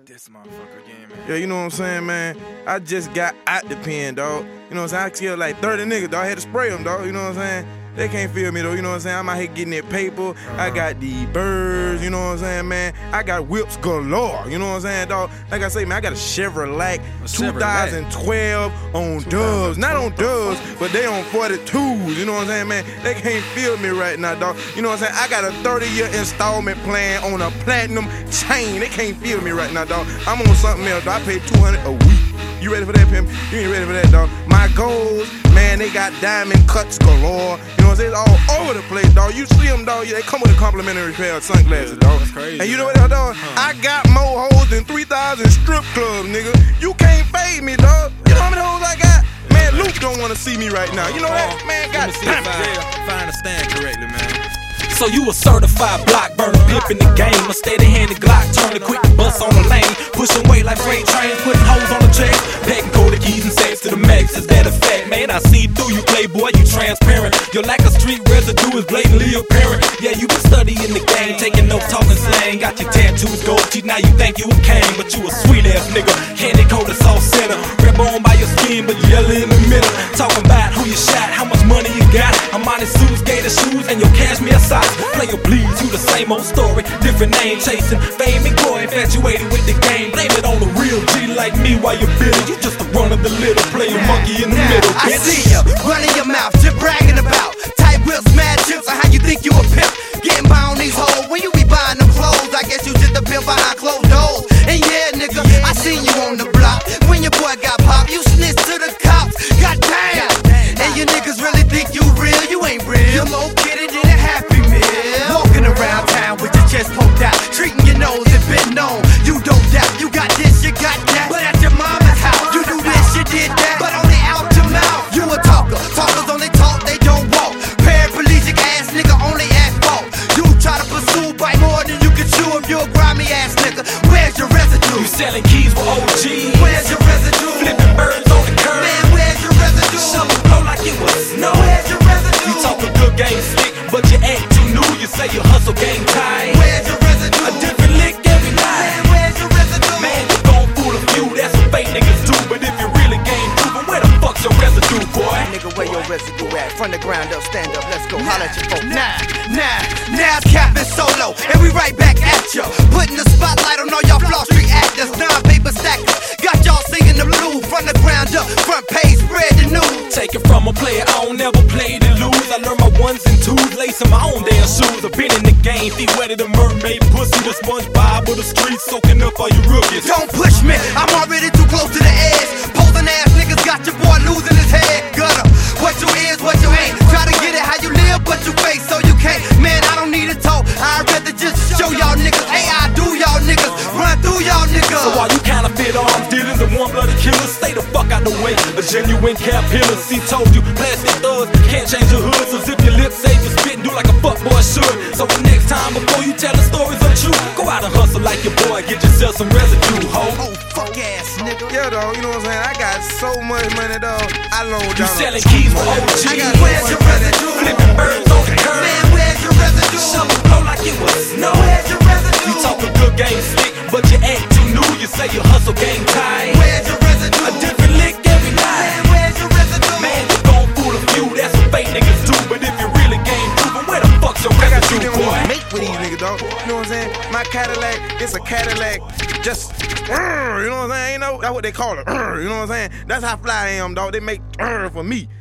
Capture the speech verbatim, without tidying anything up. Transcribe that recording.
this motherfucker again, man. Yeah, you know what I'm saying, man? I just got out the pen, dog. You know what I'm saying? I killed like thirty niggas, dog. I had to spray them, dog. You know what I'm saying? They can't feel me, though. You know what I'm saying? I'm out here getting that paper. Uh-huh. I got the birds, you know what I'm saying, man? I got whips galore, you know what I'm saying, dog? Like I say, man, I got a Chevrolet twenty twelve on dubs. Not on dubs, but they on forty-twos, you know what I'm saying, man? They can't feel me right now, dog. You know what I'm saying? I got a thirty-year installment plan on a platinum chain. They can't feel me right now, dog. I'm on something else, dog. I pay two hundred dollars a week. You ready for that, pimp? You ain't ready for that, dog. My goals, man, they got diamond cuts galore. You know what I'm saying? It's all over the place, dog. You see them, dog. They come with a complimentary pair of sunglasses, yeah, dog. That's crazy, and you know man. what, dog? Huh. I got more hoes than three thousand strip clubs, nigga. You can't fade me, dog. You know how many hoes I got? Man, Luke don't want to see me right now. You know that? Man, God damn it. Find a stand correctly, man. So you a certified block burner, pimp in the game. A steady-handed Glock, turning quick to bust on the lane. Pushing weight like freight trains, putting hoes on the checks. Packing Kodak keys and safes to the max. Is that a fact, man? I see through you, playboy, you transparent. Your lack of street residue is blatantly apparent. Yeah, you been studying the game, taking notes, talking slang. Got your tattoos, gold teeth, now you think you a king. But you a sweet-ass nigga, candy coated soft center. Rip on by your skin, but yellow in the middle. Talking about who you shot, how much money you got. I'm on his suits, gator shoes, and your cashmere socks. Player please, you the same old story, different name chasing fame and glory, infatuated with the game. Blame it on the real G like me while you're bitter. You just a run of the little player monkey in the now, middle, I bitch. see ya, running your mouth, just bragging about tight whips, mad chips, or how you think you a pimp. Getting by on these hoes, when you be buying them clothes, I guess you just a pimp behind closed doors. And yeah, nigga, I seen you on the block, when your boy got popped, you snitched to the cops. God damn, and you niggas really think you real, you ain't real. You're low kidded in a happy meal. Walking around town with your chest poked out, treating your nose and been known. You don't doubt, you got this, you got that. But at your mama's house, you do this, you did that. But only out your mouth. You a talker, talkers only talk, they don't walk. Paraplegic ass nigga only at fault. You try to pursue by more than you can chew. If you a grimy ass nigga, where's your residue? You selling keys for O Gs. Where's your residue? Flipping birds on the curb. Man, where's your residue? Shovel blow like it was snow. Where's your residue? You talk a good game slick, but you act too new. You say you hustle game tight. Where's your residue? A different lick every night. Man, where's your residue? Man, you gon' fool a few, that's what fake niggas do. But if you really game proven, where the fuck's your residue, boy? Nigga, where your residue at? From the ground up, stand up, let's go. Holla at your folks. Nah, nah, now it's Captain Solo, and we right back at ya. Putting the spotlight on all y'all Flaw Street actors, non-paper stackers. Got y'all singing the blues from the ground up, front page, spread the news. Take it from a player, I don't never play to lose. I learned my ones and twos, lacing my own damn shoes. I've been in the game, feet wetted the mermaid, pussy, the SpongeBob of the streets, soaking up all you rookies. Don't push me, I'm already too close to the edge. Posing ass niggas got your boy losing his head. Gutter, what you is, what you ain't. Try to get it how you live, but you fake, so you can't. Man, I don't need to talk, I'd rather just show y'all niggas. Hey, I do y'all niggas, run through y'all niggas. So while you counterfeit arms dealers and warm-blooded killers, stay the fuck out the way. A genuine cap killer, see, told you, plastic thugs can't change your hood. So zip your lips, save your spit, and do like a fuckboy should. So the next time before you tell the stories untrue, go out and hustle like your boy, get yourself some residue, ho. Oh, fuck ass nigga. Yeah, dog, you know what I'm saying? I got so much money, dog. I load You down. selling keys for O Gs. I got where's your residue? Flipping birds on the curb. Man, where's your residue? Shovel blow like it was snow. Where's your residue? You talk a good game slick, but you act too new. You say you hustle game tight. Where's your residue? A different lick every night. Man, where's your residue? Man, you gon' fool a few, that's what fake niggas do. But if you really game proven, where the fuck's your I got to residue, them boy? make with these niggas, dog. You know what I'm saying? My Cadillac, it's a Cadillac, just, uh, you know what I'm saying? Ain't no, that's what they call it. Uh, you know what I'm saying? That's how fly I am, dog. They make uh, for me.